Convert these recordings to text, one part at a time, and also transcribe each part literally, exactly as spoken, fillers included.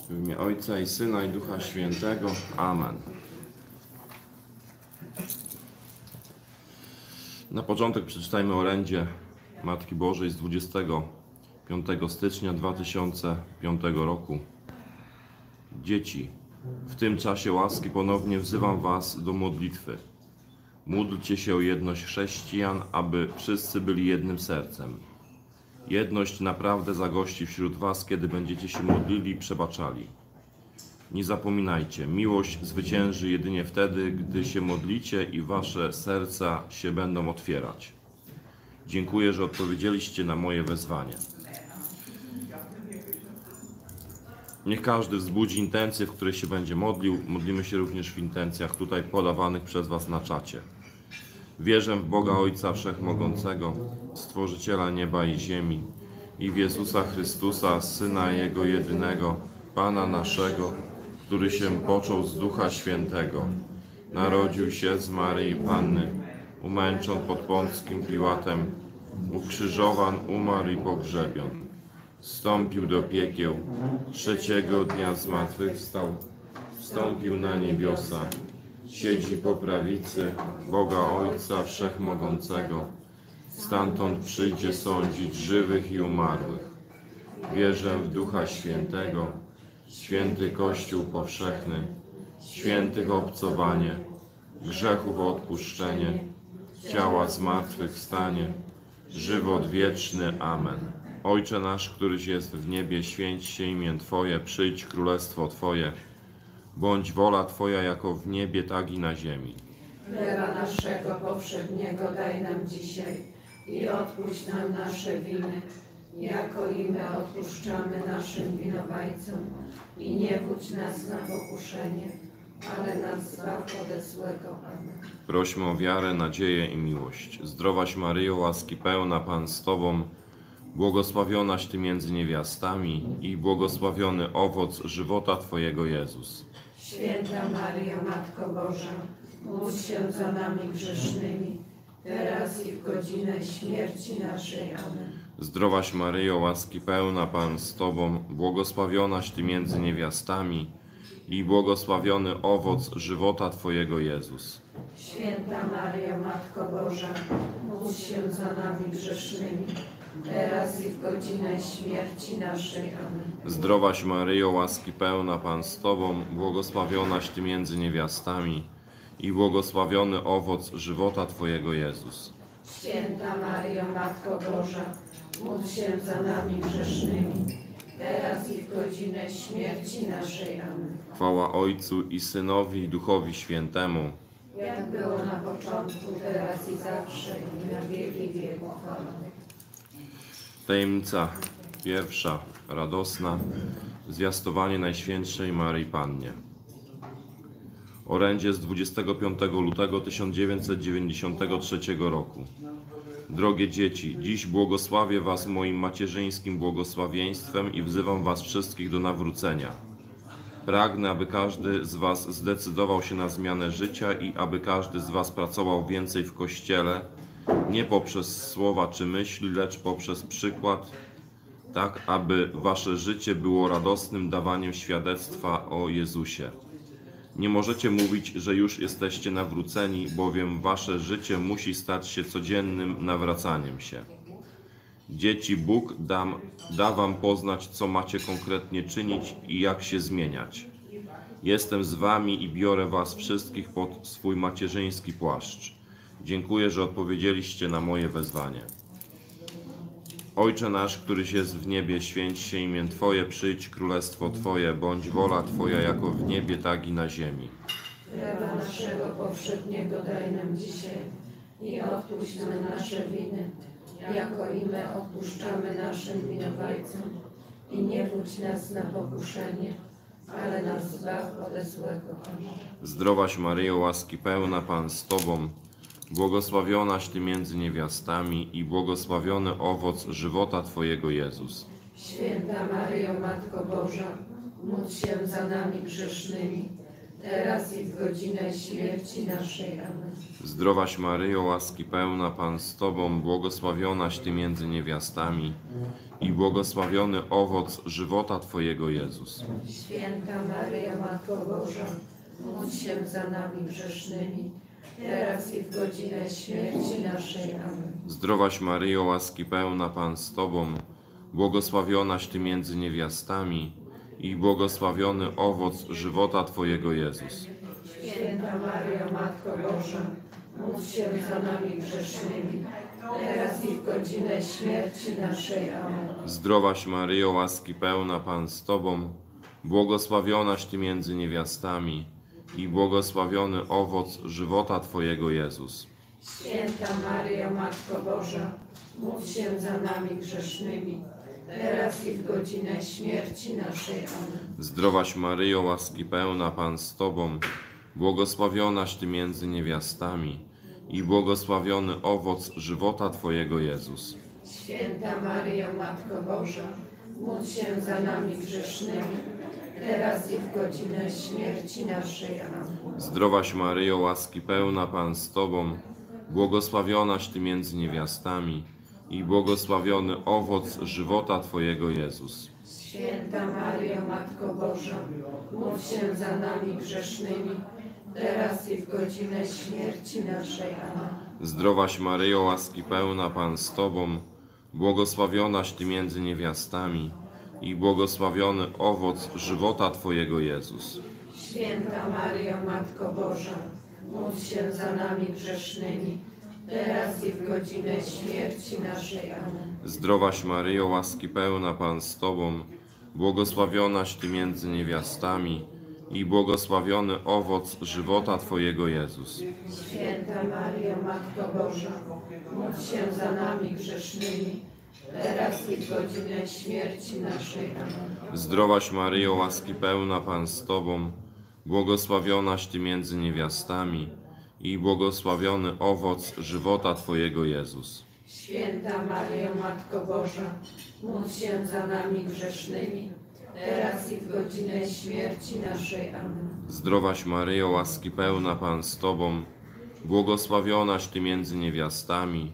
W imię Ojca i Syna i Ducha Świętego. Amen. Na początek przeczytajmy orędzie Matki Bożej z dwudziestego piątego stycznia dwa tysiące piątego roku. Dzieci, w tym czasie łaski ponownie wzywam was do modlitwy. Módlcie się o jedność chrześcijan, aby wszyscy byli jednym sercem. Jedność naprawdę zagości wśród was, kiedy będziecie się modlili i przebaczali. Nie zapominajcie, miłość zwycięży jedynie wtedy, gdy się modlicie i wasze serca się będą otwierać. Dziękuję, że odpowiedzieliście na moje wezwanie. Niech każdy wzbudzi intencje, w której się będzie modlił. Modlimy się również w intencjach tutaj podawanych przez was na czacie. Wierzę w Boga Ojca Wszechmogącego, Stworzyciela nieba i ziemi, i w Jezusa Chrystusa, Syna Jego jedynego, Pana naszego, który się począł z Ducha Świętego. Narodził się z Maryi Panny, umęczon pod Pąckim Piłatem, ukrzyżowan, umarł i pogrzebion. Wstąpił do piekieł, trzeciego dnia zmartwychwstał, wstąpił na niebiosa, siedzi po prawicy Boga Ojca Wszechmogącego. Stamtąd przyjdzie sądzić żywych i umarłych. Wierzę w Ducha Świętego, święty Kościół powszechny, świętych obcowanie, grzechów odpuszczenie, ciała zmartwychwstanie, żywot wieczny. Amen. Ojcze nasz, któryś jest w niebie, święć się imię Twoje, przyjdź królestwo Twoje. Bądź wola Twoja jako w niebie, tak i na ziemi. Chleba naszego powszedniego daj nam dzisiaj i odpuść nam nasze winy, jako i my odpuszczamy naszym winowajcom. I nie wódź nas na pokuszenie, ale nas zbaw ode złego. Amen. Prośmy o wiarę, nadzieję i miłość. Zdrowaś Maryjo, łaski pełna, Pan z Tobą, błogosławionaś Ty między niewiastami i błogosławiony owoc żywota Twojego, Jezus. Święta Maryjo, Matko Boża, módl się za nami grzesznymi, teraz i w godzinę śmierci naszej. Amen. Zdrowaś Maryjo, łaski pełna, Pan z Tobą, błogosławionaś Ty między niewiastami i błogosławiony owoc żywota Twojego, Jezus. Święta Maryjo, Matko Boża, módl się za nami grzesznymi, teraz i w godzinę śmierci naszej. Amen. Zdrowaś Maryjo, łaski pełna, Pan z Tobą, błogosławionaś Ty między niewiastami i błogosławiony owoc żywota Twojego, Jezus. Święta Maryjo, Matko Boża, módl się za nami grzesznymi, teraz i w godzinę śmierci naszej. Amen. Chwała Ojcu i Synowi i Duchowi Świętemu. Jak było na początku, teraz i zawsze, i na wieki wieków. Amen. Tajemnica pierwsza, radosna, zwiastowanie Najświętszej Maryi Pannie. Orędzie z dwudziestego piątego lutego tysiąc dziewięćset dziewięćdziesiątego trzeciego roku. Drogie dzieci, dziś błogosławię was moim macierzyńskim błogosławieństwem i wzywam was wszystkich do nawrócenia. Pragnę, aby każdy z was zdecydował się na zmianę życia i aby każdy z was pracował więcej w Kościele, nie poprzez słowa czy myśli, lecz poprzez przykład, tak aby wasze życie było radosnym dawaniem świadectwa o Jezusie. Nie możecie mówić, że już jesteście nawróceni, bowiem wasze życie musi stać się codziennym nawracaniem się. Dzieci, Bóg dam, da wam poznać, co macie konkretnie czynić i jak się zmieniać. Jestem z wami i biorę was wszystkich pod swój macierzyński płaszcz. Dziękuję, że odpowiedzieliście na moje wezwanie. Ojcze nasz, któryś jest w niebie, święć się imię Twoje, przyjdź królestwo Twoje, bądź wola Twoja jako w niebie, tak i na ziemi. Chleba naszego powszedniego daj nam dzisiaj i odpuść nam nasze winy, jako i my odpuszczamy naszym winowajcom. I nie wódź nas na pokuszenie, ale nas zbaw ode złego. Amen. Zdrowaś Maryjo, łaski pełna, Pan z Tobą, błogosławionaś Ty między niewiastami i błogosławiony owoc żywota Twojego, Jezus. Święta Maryjo, Matko Boża, módl się za nami grzesznymi, teraz i w godzinę śmierci naszej. Amen. Zdrowaś Maryjo, łaski pełna, Pan z Tobą, błogosławionaś Ty między niewiastami i błogosławiony owoc żywota Twojego, Jezus. Święta Maryjo, Matko Boża, módl się za nami grzesznymi, teraz i w godzinę śmierci naszej. Amen. Zdrowaś Maryjo, łaski pełna, Pan z Tobą, błogosławionaś Ty między niewiastami i błogosławiony owoc żywota Twojego, Jezus. Święta Maryjo, Matko Boża, módl się za nami grzesznymi, teraz i w godzinę śmierci naszej. Amen. Zdrowaś Maryjo, łaski pełna, Pan z Tobą, błogosławionaś Ty między niewiastami i błogosławiony owoc żywota Twojego, Jezus. Święta Maryjo, Matko Boża, módl się za nami grzesznymi, teraz i w godzinę śmierci naszej. Amen. Zdrowaś Maryjo, łaski pełna, Pan z Tobą, błogosławionaś Ty między niewiastami i błogosławiony owoc żywota Twojego, Jezus. Święta Maryjo, Matko Boża, módl się za nami grzesznymi, teraz i w godzinę śmierci naszej. Amen. Zdrowaś Maryjo, łaski pełna, Pan z Tobą, błogosławionaś Ty między niewiastami i błogosławiony owoc żywota Twojego, Jezus. Święta Maryjo, Matko Boża, módl się za nami grzesznymi, teraz i w godzinę śmierci naszej. Amen. Zdrowaś Maryjo, łaski pełna, Pan z Tobą, błogosławionaś Ty między niewiastami i błogosławiony owoc żywota Twojego, Jezus. Święta Maryjo, Matko Boża, módl się za nami grzesznymi, teraz i w godzinę śmierci naszej. Amen. Zdrowaś Maryjo, łaski pełna, Pan z Tobą, błogosławionaś Ty między niewiastami i błogosławiony owoc żywota Twojego, Jezus. Święta Maryjo, Matko Boża, módl się za nami grzesznymi, teraz i w godzinę śmierci naszej. Amen. Zdrowaś Maryjo, łaski pełna, Pan z Tobą, błogosławionaś Ty między niewiastami i błogosławiony owoc żywota Twojego, Jezus. Święta Maryjo, Matko Boża, módl się za nami grzesznymi, teraz i w godzinę śmierci naszej. Amen. Zdrowaś Maryjo, łaski pełna, Pan z Tobą, błogosławionaś Ty między niewiastami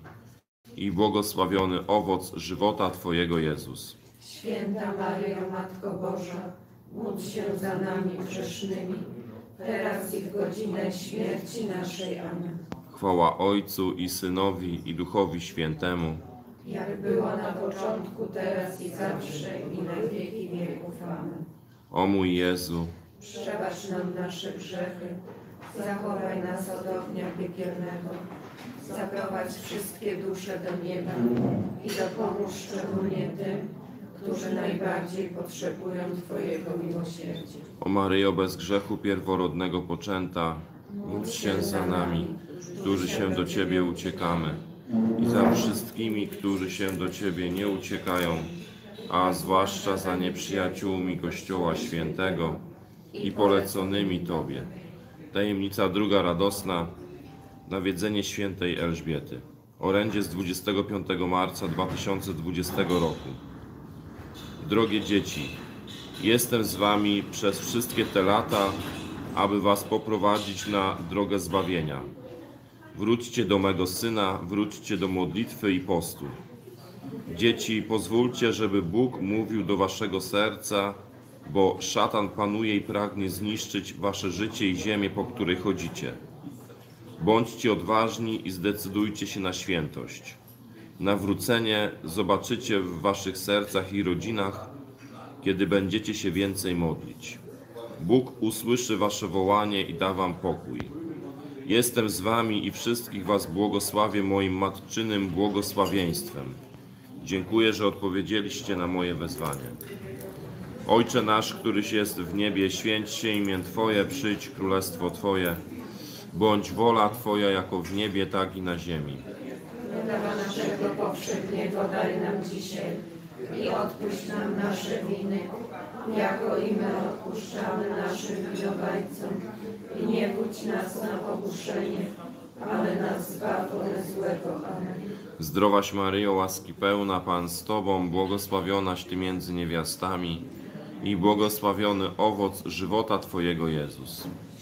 i błogosławiony owoc żywota Twojego, Jezus. Święta Maryjo, Matko Boża, módl się za nami grzesznymi, teraz i w godzinę śmierci naszej. Amen. Chwała Ojcu i Synowi i Duchowi Świętemu, Jak było na początku, teraz i zawsze, i na wieki wieków. Amen. o mój Jezu, Przebacz nam nasze grzechy, zachowaj nas od ognia piekielnego, zaprowadź wszystkie dusze do nieba i dopomóż szczególnie tym, którzy najbardziej potrzebują Twojego miłosierdzia. o Maryjo bez grzechu pierworodnego poczęta, módl się za nami, którzy się do Ciebie uciekamy, i za wszystkimi, którzy się do Ciebie nie uciekają, a zwłaszcza za nieprzyjaciółmi Kościoła Świętego i poleconymi Tobie. Tajemnica druga radosna, nawiedzenie świętej Elżbiety. Orędzie z dwudziestego piątego marca dwa tysiące dwudziestego roku. Drogie dzieci, jestem z Wami przez wszystkie te lata, aby Was poprowadzić na drogę zbawienia. Wróćcie do mego Syna, wróćcie do modlitwy i postu. Dzieci, pozwólcie, żeby Bóg mówił do Waszego serca, bo szatan panuje i pragnie zniszczyć Wasze życie i ziemię, po której chodzicie. Bądźcie odważni i zdecydujcie się na świętość. Nawrócenie zobaczycie w Waszych sercach i rodzinach, kiedy będziecie się więcej modlić. Bóg usłyszy Wasze wołanie i da Wam pokój. Jestem z Wami i wszystkich Was błogosławię moim matczynym błogosławieństwem. Dziękuję, że odpowiedzieliście na moje wezwanie. Ojcze nasz, któryś jest w niebie, święć się imię Twoje, przyjdź królestwo Twoje. Bądź wola Twoja jako w niebie, tak i na ziemi. Chleba naszego powszedniego daj nam dzisiaj i odpuść nam nasze winy, jako i my odpuszczamy naszym winowajcom. I nie budź nas na pokuszenie, ale nas zbaw ode złego. Amen. Zdrowaś Maryjo, łaski pełna, Pan z Tobą, błogosławionaś Ty między niewiastami i błogosławiony owoc żywota Twojego, Jezus.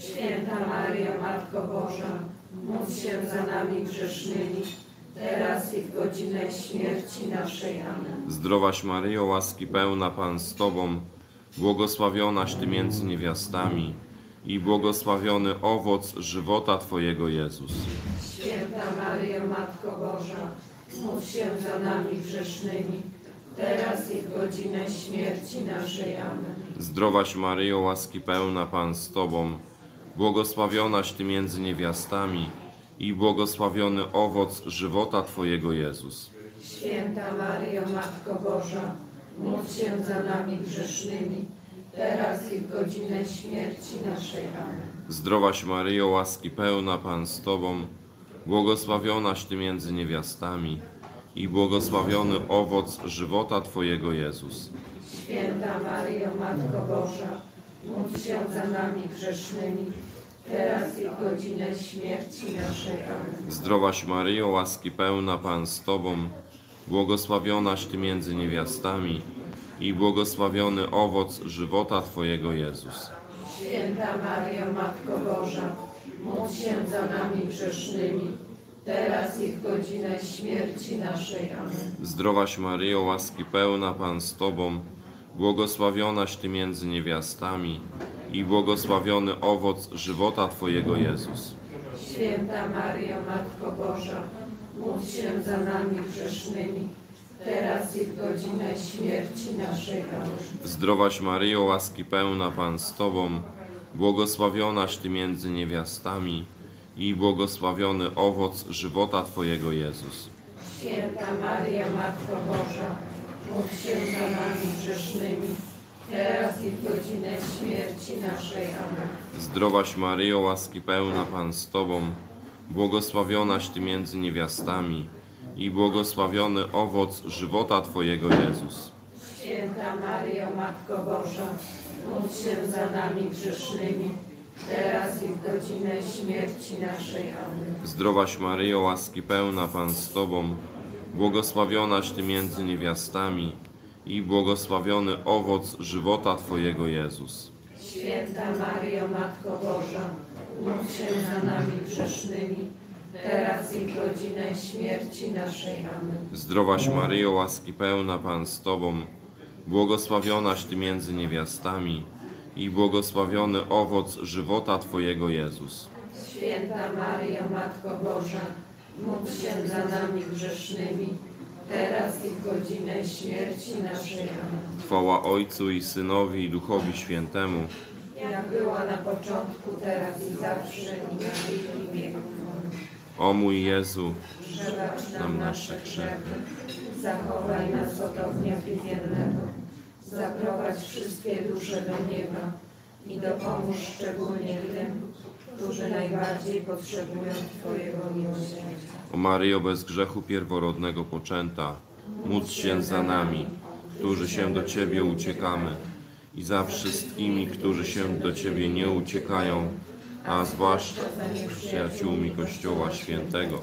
Święta Maryjo, Matko Boża, módl się za nami grzesznymi, teraz i w godzinę śmierci naszej. Amen. Zdrowaś Maryjo, łaski pełna, Pan z Tobą, błogosławionaś Ty między niewiastami i błogosławiony owoc żywota Twojego, Jezus. Święta Maryjo, Matko Boża, módl się za nami grzesznymi, teraz i w godzinę śmierci naszej. Amen. Zdrowaś Maryjo, łaski pełna, Pan z Tobą, błogosławionaś Ty między niewiastami i błogosławiony owoc żywota Twojego, Jezus. Święta Maryjo, Matko Boża, módl się za nami grzesznymi, teraz i w godzinę śmierci naszej. Amen. Zdrowaś Maryjo, łaski pełna, Pan z Tobą, błogosławionaś Ty między niewiastami i błogosławiony owoc żywota Twojego, Jezus. Święta Maryjo, Matko Boża, módl się za nami grzesznymi, teraz i w godzinę śmierci naszej. Amen. Zdrowaś Maryjo, łaski pełna, Pan z Tobą, błogosławionaś Ty między niewiastami i błogosławiony owoc żywota Twojego, Jezus. Święta Maryjo, Matko Boża, módl się za nami grzesznymi, teraz i w godzinę śmierci naszej. Amen. Zdrowaś Maryjo, łaski pełna, Pan z Tobą, błogosławionaś Ty między niewiastami i błogosławiony owoc żywota Twojego, Jezus. Święta Maryjo, Matko Boża, módl się za nami grzesznymi, teraz i w godzinę śmierci naszej. Amen. Zdrowaś Maryjo, łaski pełna, Pan z Tobą, błogosławionaś Ty między niewiastami i błogosławiony owoc żywota Twojego, Jezus. Święta Maryjo, Matko Boża, módl się za nami grzesznymi, teraz i w godzinę śmierci naszej. Amen. Zdrowaś Maryjo, łaski pełna, Pan z Tobą, błogosławionaś Ty między niewiastami i błogosławiony owoc żywota Twojego, Jezus. Święta Maryjo, Matko Boża, módl się za nami grzesznymi, teraz i w godzinę śmierci naszej. Amen. Zdrowaś Maryjo, łaski pełna, Pan z Tobą, błogosławionaś Ty między niewiastami i błogosławiony owoc żywota Twojego, Jezus. Święta Maryjo, Matko Boża, módl się za nami grzesznymi, teraz i w godzinę śmierci naszej. Amen. Zdrowaś Maryjo, łaski pełna, Pan z Tobą, błogosławionaś Ty między niewiastami i błogosławiony owoc żywota Twojego, Jezus. Święta Maryjo, Matko Boża, módl się za nami grzesznymi, teraz i w godzinę śmierci naszej. Amen. Chwała Ojcu i Synowi i Duchowi Świętemu, Jak była na początku, teraz i zawsze, i na wieki wieków. Amen. o mój Jezu, Przebacz nam nasze grzechy, zachowaj nas od ognia piekielnego, zaprowadź wszystkie dusze do nieba i dopomóż szczególnie tym, którzy najbardziej potrzebują Twojego miłosierdzia. o Maryjo bez grzechu pierworodnego poczęta, módl się za nami, którzy się do Ciebie uciekamy, i za wszystkimi, którzy się do Ciebie nie uciekają, a zwłaszcza za przyjaciółmi Kościoła Świętego.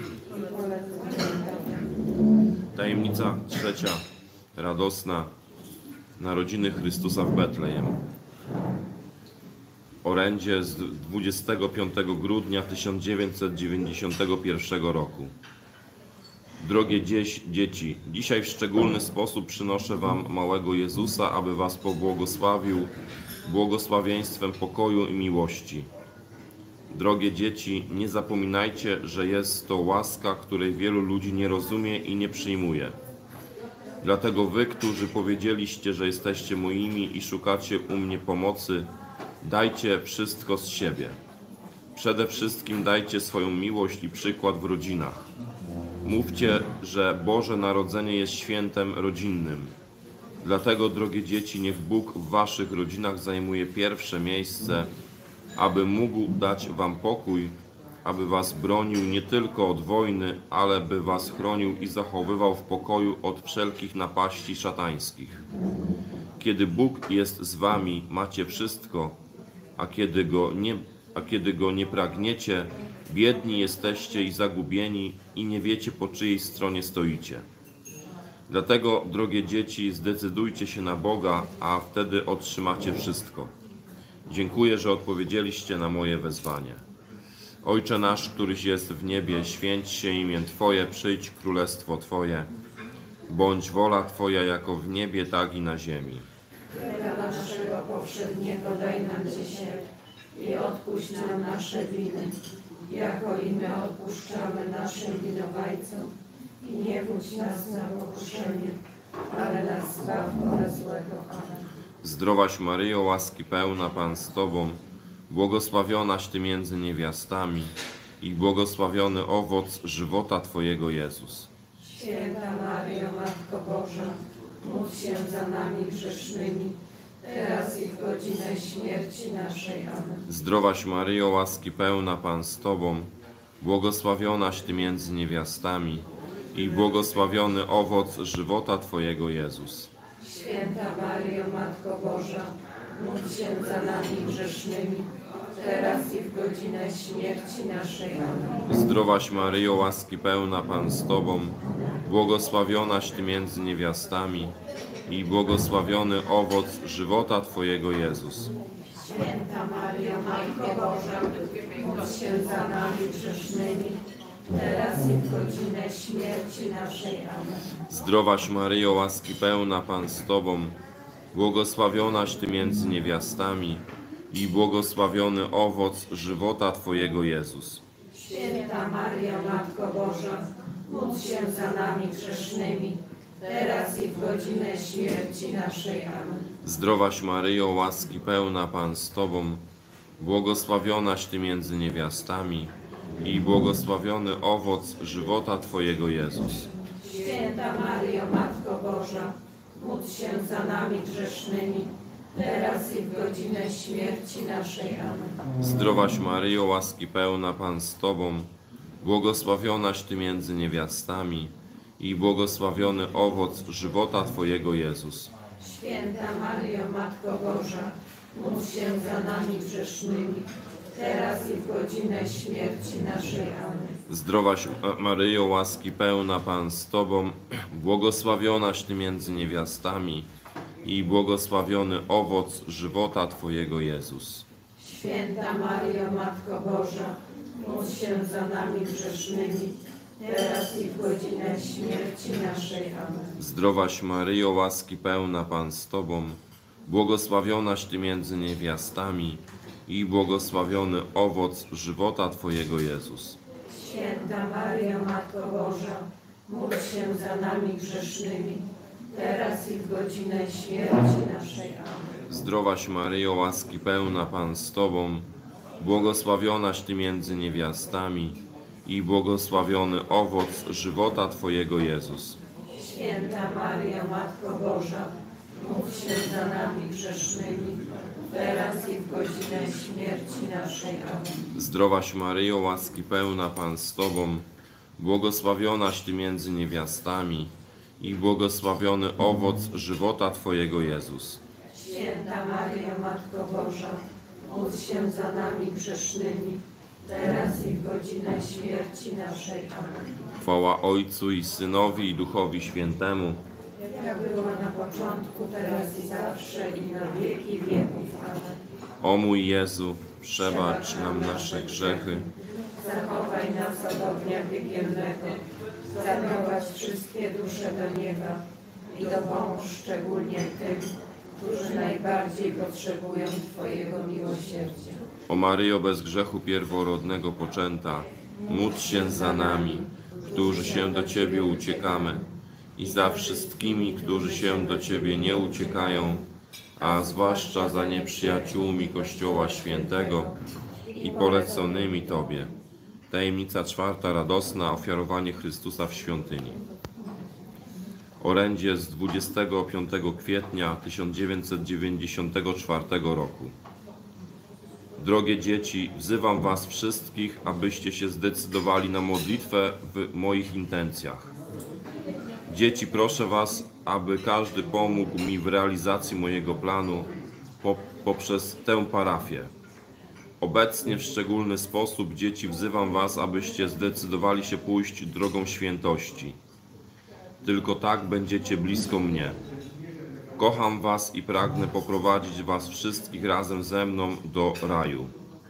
Tajemnica trzecia, radosna, narodziny Chrystusa w Betlejem. Orędzie z dwudziestego piątego grudnia tysiąc dziewięćset dziewięćdziesiątego pierwszego roku. Drogie dzieś, dzieci, dzisiaj w szczególny sposób przynoszę Wam małego Jezusa, aby Was pobłogosławił błogosławieństwem pokoju i miłości. Drogie dzieci, nie zapominajcie, że jest to łaska, której wielu ludzi nie rozumie i nie przyjmuje. Dlatego Wy, którzy powiedzieliście, że jesteście moimi i szukacie u mnie pomocy, dajcie wszystko z siebie. Przede wszystkim dajcie swoją miłość i przykład w rodzinach. Mówcie, że Boże Narodzenie jest świętem rodzinnym. Dlatego, drogie dzieci, niech Bóg w Waszych rodzinach zajmuje pierwsze miejsce, aby mógł dać Wam pokój, aby Was bronił nie tylko od wojny, ale by Was chronił i zachowywał w pokoju od wszelkich napaści szatańskich. Kiedy Bóg jest z Wami, macie wszystko, a kiedy Go nie, a kiedy Go nie pragniecie, biedni jesteście i zagubieni i nie wiecie, po czyjej stronie stoicie. Dlatego, drogie dzieci, zdecydujcie się na Boga, a wtedy otrzymacie wszystko. Dziękuję, że odpowiedzieliście na moje wezwanie. Ojcze nasz, któryś jest w niebie, święć się imię Twoje, przyjdź królestwo Twoje. Bądź wola Twoja jako w niebie, tak i na ziemi. Chleba naszego powszedniego daj nam dzisiaj i odpuść nam nasze winy, jako i my odpuszczamy naszym winowajcom. I nie wódź nas na pokuszenie, ale nas zbaw od złego. Amen. Zdrowaś Maryjo, łaski pełna, Pan z Tobą, błogosławionaś Ty między niewiastami i błogosławiony owoc żywota Twojego Jezus. Święta Maryjo, Matko Boża, módl się za nami grzesznymi, teraz i w godzinę śmierci naszej. Amen. Zdrowaś Maryjo, łaski pełna, Pan z Tobą, błogosławionaś Ty między niewiastami i błogosławiony owoc żywota Twojego Jezus. Święta Maryjo, Matko Boża, módl się za nami grzesznymi, teraz i w godzinę śmierci naszej. Amen. Zdrowaś Maryjo, łaski pełna, Pan z Tobą, błogosławionaś Ty między niewiastami i błogosławiony owoc żywota Twojego Jezus. Święta Maryjo, Matko Boża, módl się za nami grzesznymi, teraz i w godzinę śmierci naszej. Amen. Zdrowaś Maryjo, łaski pełna, Pan z Tobą, błogosławionaś Ty między niewiastami i błogosławiony owoc żywota Twojego Jezus. Święta Maryjo, Matko Boża, módl się za nami grzesznymi, teraz i w godzinę śmierci naszej. Amen. Zdrowaś Maryjo, łaski pełna, Pan z Tobą, błogosławionaś Ty między niewiastami i błogosławiony owoc żywota Twojego Jezus. Święta Maryjo, Matko Boża, módl się za nami grzesznymi, teraz i w godzinę śmierci naszej. Amen. Zdrowaś Maryjo, łaski pełna, Pan z Tobą, błogosławionaś Ty między niewiastami i błogosławiony owoc żywota Twojego Jezus. Święta Maryjo, Matko Boża, módl się za nami grzesznymi, teraz i w godzinę śmierci naszej. Amen. Zdrowaś Maryjo, łaski pełna, Pan z Tobą, błogosławionaś Ty między niewiastami i błogosławiony owoc żywota Twojego Jezus. Święta Maryjo, Matko Boża, módl się za nami grzesznymi, teraz i w godzinę śmierci naszej. Amen. Zdrowaś Maryjo, łaski pełna, Pan z Tobą, błogosławionaś Ty między niewiastami i błogosławiony owoc żywota Twojego Jezus. Święta Maryjo, Matko Boża, módl się za nami grzesznymi, teraz i w godzinę śmierci naszej. Amen. Zdrowaś Maryjo, łaski pełna, Pan z Tobą, błogosławionaś Ty między niewiastami i błogosławiony owoc żywota Twojego Jezus. Święta Maryjo, Matko Boża, módl się za nami grzesznymi, teraz i w godzinę śmierci naszej. Amen. Zdrowaś Maryjo, łaski pełna, Pan z Tobą, błogosławionaś Ty między niewiastami i błogosławiony owoc żywota Twojego Jezus. Święta Maryjo, Matko Boża, módl się za nami grzesznymi, teraz i w godzinę śmierci naszej. Amen. Chwała Ojcu i Synowi i Duchowi Świętemu. Jak była na początku, teraz i zawsze, i na wieki wieków. Amen. O mój Jezu, przebacz nam nasze grzechy, Zachowaj nas od ognia piekielnego, zaprowadź wszystkie dusze do nieba i dopomóż szczególnie tym, którzy najbardziej potrzebują Twojego miłosierdzia. o Maryjo bez grzechu pierworodnego poczęta, módl się za nami, którzy się do Ciebie uciekamy, i za wszystkimi, którzy się do Ciebie nie uciekają, a zwłaszcza za nieprzyjaciółmi Kościoła Świętego i poleconymi Tobie. Tajemnica czwarta, radosna, ofiarowanie Chrystusa w świątyni. Orędzie z dwudziestego piątego kwietnia tysiąc dziewięćset dziewięćdziesiątego czwartego roku. Drogie dzieci, wzywam Was wszystkich, abyście się zdecydowali na modlitwę w moich intencjach. Dzieci, proszę Was, aby każdy pomógł mi w realizacji mojego planu po, poprzez tę parafię. Obecnie w szczególny sposób, dzieci, wzywam Was, abyście zdecydowali się pójść drogą świętości. Tylko tak będziecie blisko mnie. Kocham was i pragnę poprowadzić was wszystkich razem ze mną do raju.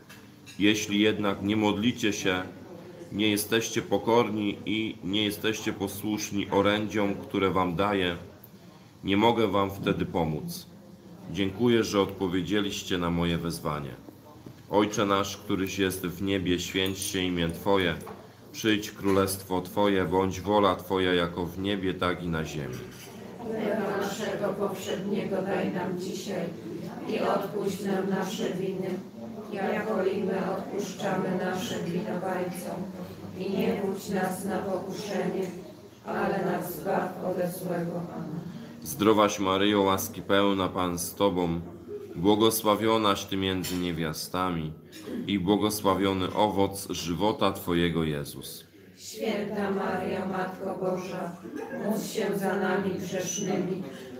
Jeśli jednak nie modlicie się, nie jesteście pokorni i nie jesteście posłuszni orędziom, które wam daję, nie mogę wam wtedy pomóc. Dziękuję, że odpowiedzieliście na moje wezwanie. Ojcze nasz, któryś jest w niebie, święć się imię Twoje. Przyjdź królestwo Twoje, bądź wola Twoja jako w niebie, tak i na ziemi. Chleba naszego powszedniego daj nam dzisiaj i odpuść nam nasze winy, jako i my odpuszczamy naszym winowajcom. I nie wódź nas na pokuszenie, ale nas zbaw ode złego. Amen. Zdrowaś Maryjo, łaski pełna, Pan z Tobą, błogosławionaś Ty między niewiastami i błogosławiony owoc żywota Twojego Jezus. Święta Maria, Matko Boża, módl się za nami grzesznymi,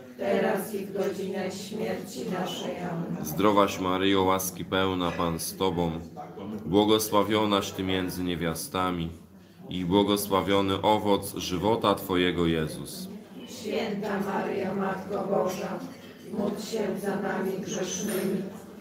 teraz i w godzinę śmierci naszej. Amen. Zdrowaś Maryjo, łaski pełna, Pan z Tobą, błogosławionaś Ty między niewiastami i błogosławiony owoc żywota Twojego Jezus. Święta Maria, Matko Boża, módl się za nami grzesznymi,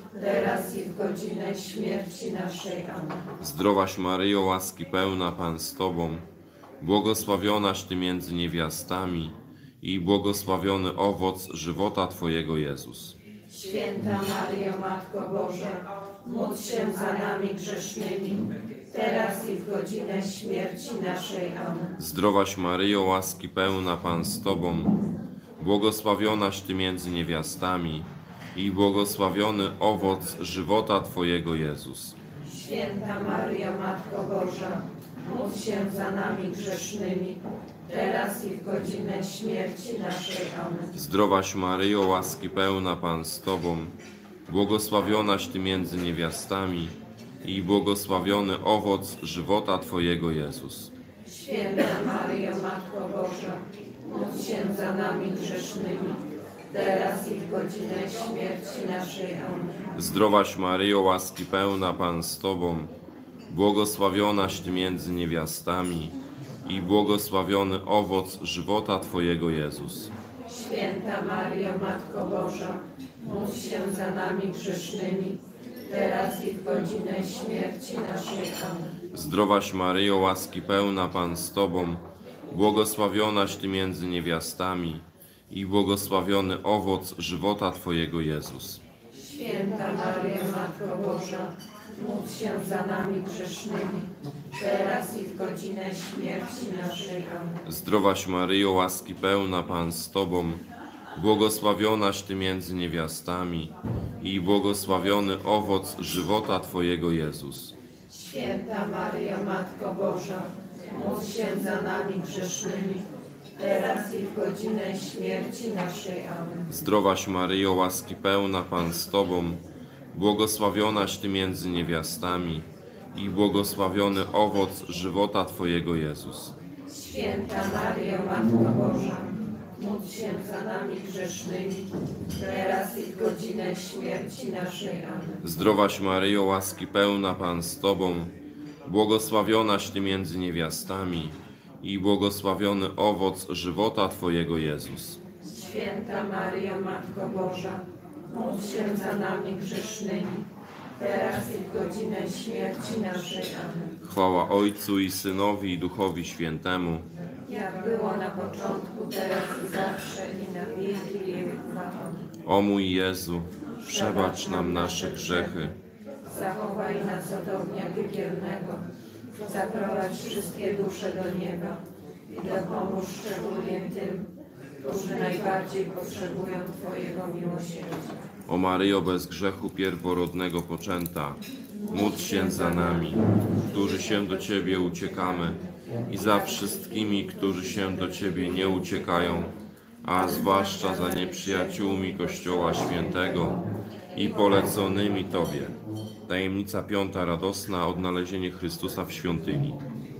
teraz i w godzinę śmierci naszej. Amen. Zdrowaś Maryjo, łaski pełna, Pan z Tobą, błogosławionaś Ty między niewiastami i błogosławiony owoc żywota Twojego Jezus. Święta Maria, Matko Boża, módl się za nami grzesznymi, teraz i w godzinę śmierci naszej. Amen. Zdrowaś Maryjo, łaski pełna, Pan z Tobą, błogosławionaś Ty między niewiastami i błogosławiony owoc żywota Twojego Jezus. Święta Maria, Matko Boża, módl się za nami grzesznymi, teraz i w godzinę śmierci naszej. Amen. Zdrowaś Maryjo, łaski pełna, Pan z Tobą, błogosławionaś Ty między niewiastami i błogosławiony owoc żywota Twojego Jezus. Święta Maria, Matko Boża, módl się za nami grzesznymi, teraz i w godzinę śmierci naszej. Amen. Zdrowaś Maryjo, łaski pełna, Pan z Tobą, błogosławionaś Ty między niewiastami i błogosławiony owoc żywota Twojego Jezus. Święta Maria, Matko Boża, módl się za nami grzesznymi, teraz i w godzinę śmierci naszej. Amen. Zdrowaś Maryjo, łaski pełna, Pan z Tobą, błogosławionaś Ty między niewiastami i błogosławiony owoc żywota Twojego Jezus. Święta Maria, Matko Boża, módl się za nami grzesznymi, teraz i w godzinę śmierci naszej. Amen. Zdrowaś Maryjo, łaski pełna, Pan z Tobą, błogosławionaś Ty między niewiastami i błogosławiony owoc żywota Twojego Jezus. Święta Maria, Matko Boża, módl się za nami grzesznymi, teraz i w godzinę śmierci naszej. Amen. Zdrowaś Maryjo, łaski pełna, Pan z Tobą, błogosławionaś Ty między niewiastami i błogosławiony owoc żywota Twojego Jezus. Święta Maria, Matko Boża, módl się za nami grzesznymi, teraz i w godzinę śmierci naszej. Amen. Zdrowaś Maryjo, łaski pełna, Pan z Tobą, błogosławionaś Ty między niewiastami i błogosławiony owoc żywota Twojego Jezus. Święta Maria, Matko Boża, módl się za nami grzesznymi, teraz i w godzinę śmierci naszej. Amen. Chwała Ojcu i Synowi i Duchowi Świętemu. Jak było na początku, teraz i zawsze i na wieki wieków. Amen. O mój Jezu, przebacz nam nasze grzechy, Zachowaj nas od ognia piekielnego, zaprowadź wszystkie dusze do nieba i dopomóż szczególnie tym, którzy najbardziej potrzebują Twojego miłosierdzia. o Maryjo bez grzechu pierworodnego poczęta, módl się za nami, którzy się do Ciebie uciekamy i za wszystkimi, którzy się do Ciebie nie uciekają, a zwłaszcza za nieprzyjaciółmi Kościoła Świętego i poleconymi Tobie. Tajemnica piąta radosna, odnalezienie Chrystusa w świątyni.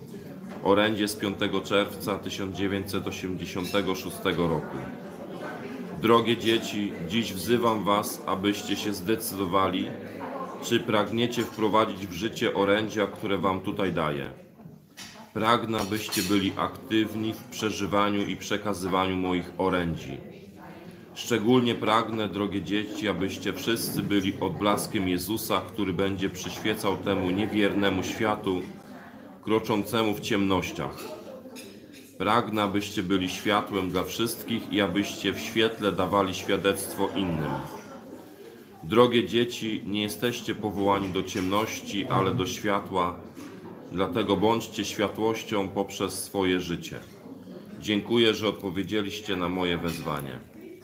Orędzie z piątego czerwca tysiąc dziewięćset osiemdziesiątego szóstego roku. Drogie dzieci, dziś wzywam Was, abyście się zdecydowali, czy pragniecie wprowadzić w życie orędzia, które Wam tutaj daję. Pragnę, abyście byli aktywni w przeżywaniu i przekazywaniu moich orędzi. Szczególnie pragnę, drogie dzieci, abyście wszyscy byli odblaskiem Jezusa, który będzie przyświecał temu niewiernemu światu, kroczącemu w ciemnościach. Pragnę, abyście byli światłem dla wszystkich i abyście w świetle dawali świadectwo innym. Drogie dzieci, nie jesteście powołani do ciemności, ale do światła, dlatego bądźcie światłością poprzez swoje życie. Dziękuję, że odpowiedzieliście na moje wezwanie.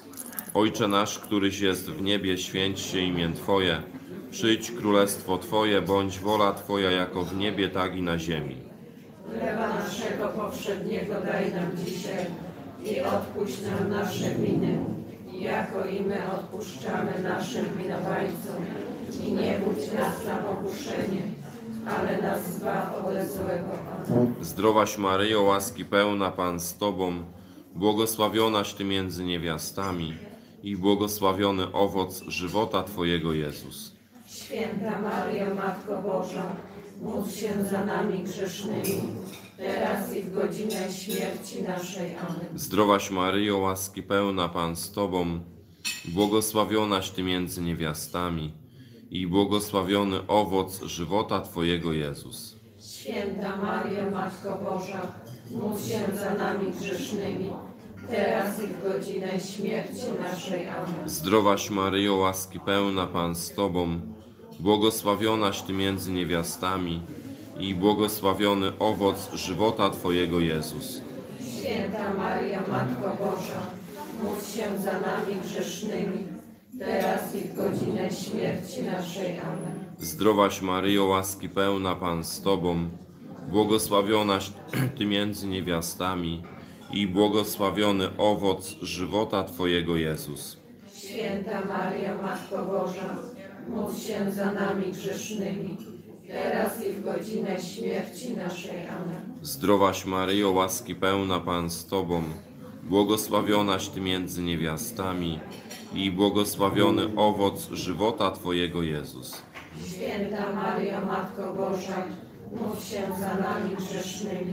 Ojcze nasz, któryś jest w niebie, święć się imię Twoje. Przyjdź królestwo Twoje, bądź wola Twoja jako w niebie, tak i na ziemi. Chleba naszego powszedniego daj nam dzisiaj i odpuść nam nasze winy, jako i my odpuszczamy naszym winowajcom. I nie budź nas na pokuszenie, ale nas zbaw ode złego. Amen. Zdrowaś Maryjo, łaski pełna, Pan z Tobą, błogosławionaś Ty między niewiastami i błogosławiony owoc żywota Twojego, Jezus. Święta Maryjo, Matko Boża, módl się za nami grzesznymi, teraz i w godzinę śmierci naszej. Amen. Zdrowaś Maryjo, łaski pełna, Pan z Tobą, błogosławionaś Ty między niewiastami i błogosławiony owoc żywota Twojego, Jezus. Święta Maryjo, Matko Boża, módl się za nami grzesznymi, teraz i w godzinę śmierci naszej. Amen. Zdrowaś Maryjo, łaski pełna, Pan z Tobą, błogosławionaś Ty między niewiastami i błogosławiony owoc żywota Twojego, Jezus. Święta Maryjo, Matko Boża, módl się za nami grzesznymi, teraz i w godzinę śmierci naszej. Amen. Zdrowaś Maryjo, łaski pełna, Pan z Tobą, błogosławionaś Ty między niewiastami i błogosławiony owoc żywota Twojego, Jezus. Święta Maryjo, Matko Boża, módl się za nami grzesznymi, teraz i w godzinę śmierci naszej. Amen. Zdrowaś Maryjo, łaski pełna, Pan z Tobą, błogosławionaś Ty między niewiastami i błogosławiony owoc żywota Twojego, Jezus. Święta Maryjo, Matko Boża, módl się za nami grzesznymi,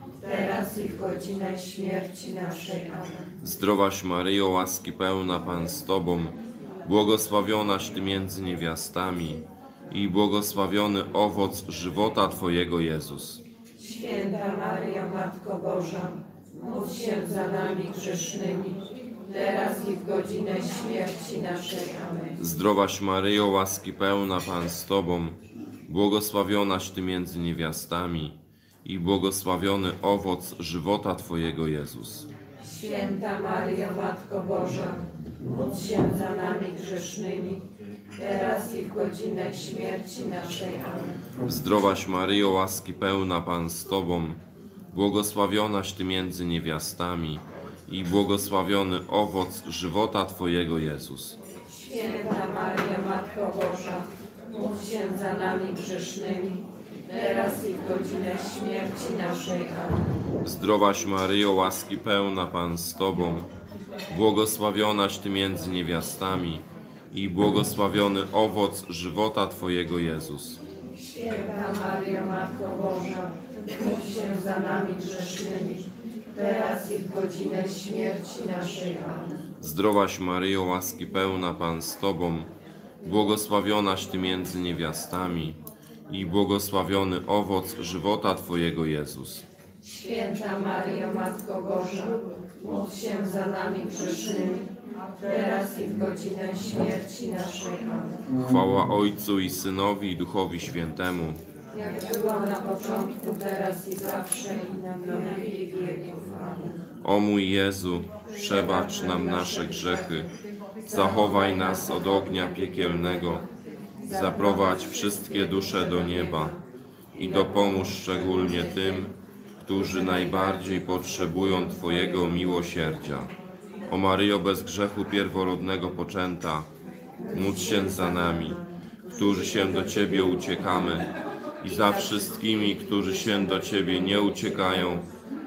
teraz i w godzinę śmierci naszej. Amen. Zdrowaś Maryjo, łaski pełna, Pan z Tobą, błogosławionaś Ty między niewiastami i błogosławiony owoc żywota Twojego, Jezus. Święta Maryjo, Matko Boża, módl się za nami grzesznymi, teraz i w godzinę śmierci naszej. Amen. Zdrowaś Maryjo, łaski pełna, Pan z Tobą, błogosławionaś Ty między niewiastami i błogosławiony owoc żywota Twojego, Jezus. Święta Maryjo, Matko Boża, módl się za nami grzesznymi, teraz i w godzinę śmierci naszej. Amen. Zdrowaś Maryjo, łaski pełna, Pan z Tobą, błogosławionaś Ty między niewiastami i błogosławiony owoc żywota Twojego, Jezus. Święta Maryjo, Matko Boża, módl się za nami grzesznymi, teraz i w godzinę śmierci naszej. Amen. Zdrowaś Maryjo, łaski pełna, Pan z Tobą, błogosławionaś Ty między niewiastami i błogosławiony owoc żywota Twojego, Jezus. Święta Maryjo, Matko Boża, módl się za nami grzesznymi, teraz i w godzinę śmierci naszej. Amen. Zdrowaś Maryjo, łaski pełna, Pan z Tobą, błogosławionaś Ty między niewiastami i błogosławiony owoc żywota Twojego, Jezus. Święta Maryjo, Matko Boża, módl się za nami grzesznymi, teraz i w godzinę śmierci naszej. Amen. Chwała Ojcu i Synowi i Duchowi Świętemu, Jak było na początku, teraz i zawsze, i na wieki wieków. Amen. O mój Jezu, przebacz nam nasze grzechy, zachowaj nas od ognia piekielnego, zaprowadź wszystkie dusze do nieba i dopomóż szczególnie tym, którzy najbardziej potrzebują Twojego miłosierdzia. O Maryjo, bez grzechu pierworodnego poczęta, módl się za nami, którzy się do Ciebie uciekamy, i za wszystkimi, którzy się do Ciebie nie uciekają,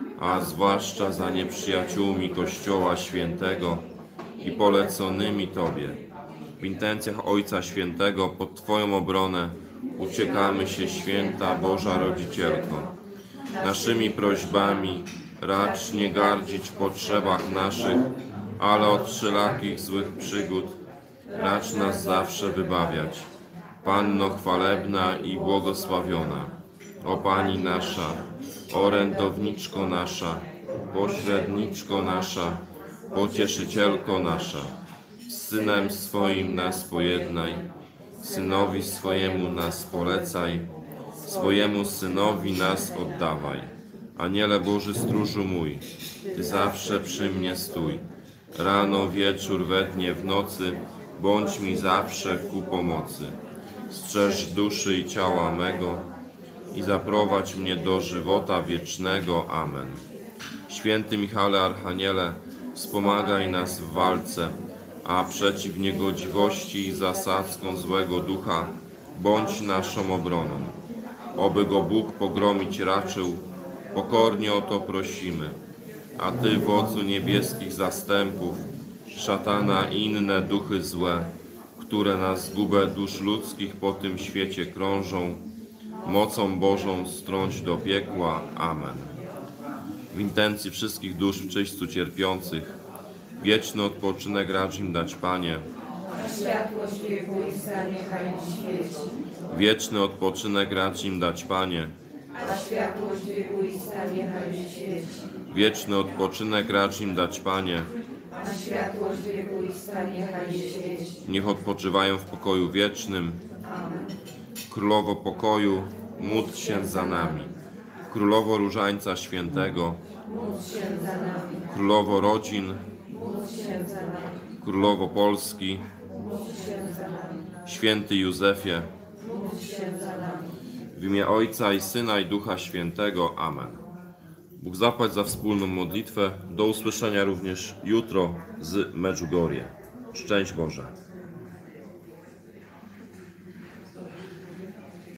a zwłaszcza za nieprzyjaciółmi Kościoła Świętego i poleconymi Tobie. W intencjach Ojca Świętego pod Twoją obronę uciekamy się, Święta Boża Rodzicielko. Naszymi prośbami racz nie gardzić w potrzebach naszych, ale od wszelakich złych przygód racz nas zawsze wybawiać. Panno chwalebna i błogosławiona, o Pani nasza, orędowniczko nasza, pośredniczko nasza, pocieszycielko nasza, z Synem swoim nas pojednaj, Synowi swojemu nas polecaj, swojemu Synowi nas oddawaj. Aniele Boży stróżu mój, Ty zawsze przy mnie stój, rano, wieczór, we dnie, w nocy, bądź mi zawsze ku pomocy. Strzeż duszy i ciała mego i zaprowadź mnie do żywota wiecznego. Amen. Święty Michale Archaniele, wspomagaj nas w walce, a przeciw niegodziwości i zasadzkom złego ducha bądź naszą obroną. Oby go Bóg pogromić raczył, pokornie o to prosimy. A Ty, wodzu niebieskich zastępów, szatana i inne duchy złe, które na zgubę dusz ludzkich po tym świecie krążą, mocą Bożą strąć do piekła. Amen. W intencji wszystkich dusz w czyśćcu cierpiących, wieczny odpoczynek racz im dać, Panie. A światłość wiekuista niechaj świeci. Wieczny odpoczynek racz im dać, Panie. A światłość wiekuista niechaj świeci. Wieczny odpoczynek racz im dać, Panie. A światłość wiekuista niechaj świeci. Niech odpoczywają w pokoju wiecznym. Amen. Królowo pokoju, módl się za nami. Królowo Różańca Świętego, Módl się za nami. Królowo rodzin, Módl się za nami. Królowo Polski, Módl się za nami. Święty Józefie, Módl się za nami. w imię Ojca i Syna i Ducha Świętego. Amen. Bóg zapłać za wspólną modlitwę. Do usłyszenia również jutro z Medjugorje. Szczęść Boże.